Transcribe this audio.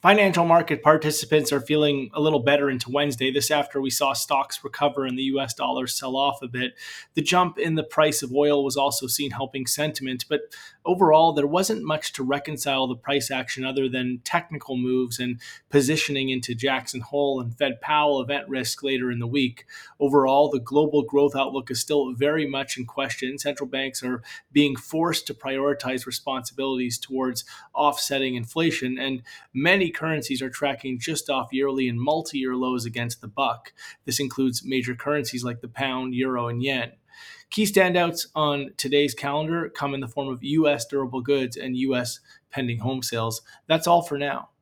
Financial market participants are feeling a little better into Wednesday. This after we saw stocks recover and the US dollar sell off a bit. The jump in the price of oil was also seen helping sentiment, but overall, there wasn't much to reconcile the price action other than technical moves and positioning into Jackson Hole and Fed Powell event risk later in the week. Overall, the global growth outlook is still very much in question. Central banks are being forced to prioritize responsibilities towards offsetting inflation, and many currencies are tracking just off yearly and multi-year lows against the buck. This includes major currencies like the pound, euro, and yen. Key standouts on today's calendar come in the form of U.S. durable goods and U.S. pending home sales. That's all for now.